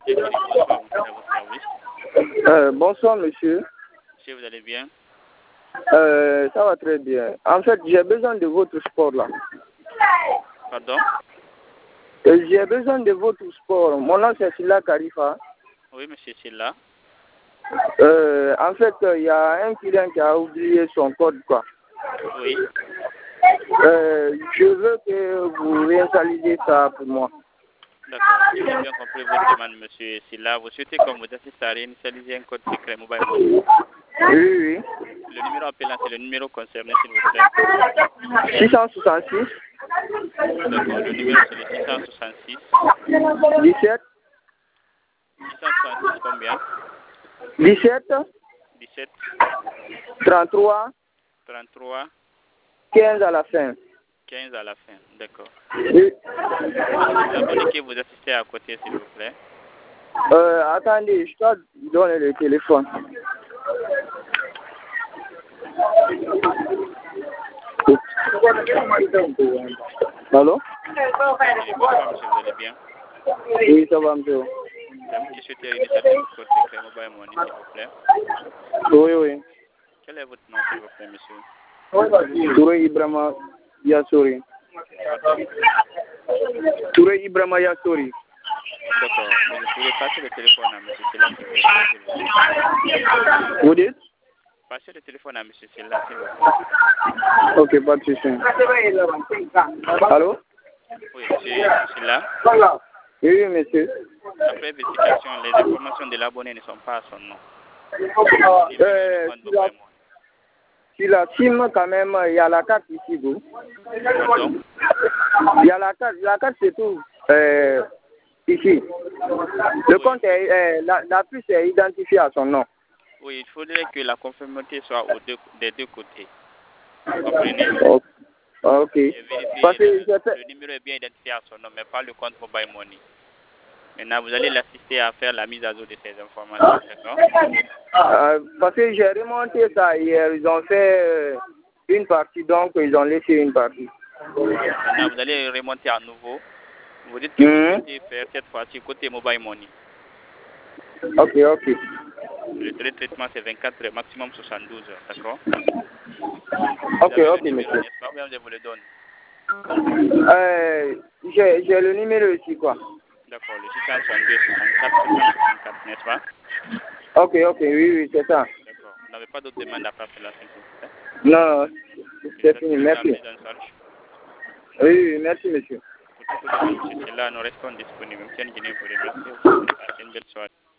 Bonsoir, monsieur, à votre service. Bonsoir, monsieur. Monsieur, vous allez bien? Ça va très bien. En fait, j'ai besoin de votre sport là. Pardon? J'ai besoin de votre sport. Mon nom c'est Silla Karifa. Oui, monsieur, c'est là. En fait, il y a un client qui a oublié son code, quoi. Oui. Je veux que vous réinstallez ça pour moi. D'accord. J'ai bien compris votre demande, monsieur. C'est là. Vous souhaitez qu'on vous assiste à réinitialiser un code secret mobile money. Oui, oui. Le numéro appelant, c'est le numéro concerné, s'il vous plaît. 666. D'accord. Le numéro, c'est le 666. 17. 666 combien? 17. 17. 33. 33. 15 à la fin. 15 à la fin. D'accord. Oui. L'abonné que vous assistez à côté, s'il vous plaît. Attendez, je dois donner le téléphone. Allô? Bonsoir, monsieur, vous allez bien? Oui, ça va, monsieur. Je souhaite réinitialiser le code secret mobile money, s'il vous plaît. Oui, oui. Quel est votre nom, s'il vous plaît, monsieur? Touré Ibrahima Yassori. Pardon? Touré Ibrahima Yassori. D'accord. Mais vous pouvez passer le téléphone à monsieur Silla, s'il vous plaît. Vous dites? Passez le téléphone à monsieur Silla, s'il vous plaît. Ok, pas de souci. Allô? Oui, monsieur Silla. Oui, oui, monsieur. Après vérification, les informations de l'abonné ne sont pas à son nom. Sur la SIM, quand même, il y a la carte ici, vous. Pardon? Il y a la carte c'est tout. Ici. Le compte est, la puce est identifiée à son nom. Oui, il faudrait que la conformité soit des deux côtés. Vous comprenez? Ok. Parce que le numéro est bien identifié à son nom, mais pas le compte mobile money. Maintenant, vous allez l'assister à faire la mise à jour de ces informations, d'accord? Parce que j'ai remonté ça hier. Ils ont fait une partie, donc ils ont laissé une partie. Maintenant, vous allez remonter à nouveau. Vous dites que vous souhaitez faire cette fois-ci côté mobile money. Ok, ok. Le délai de traitement, c'est 24 heures, maximum 72 heures, d'accord? Ok, Vous avez ok, le numéro, monsieur. n'est-ce pas? Bien, je vous le donne. J'ai le numéro ici, quoi. D'accord, le 662 64 664, n'est-ce pas? Ok, ok, oui, oui, c'est ça. D'accord. Vous n'avez pas d'autres demandes après cela, s'il vous plaît? Non, c'est fini, merci. Oui, oui, merci, monsieur. Pour toute demande, monsieur, c'est là, nous restons disponibles. Monsieur Nguyen, vous remercie. Passez une belle soirée.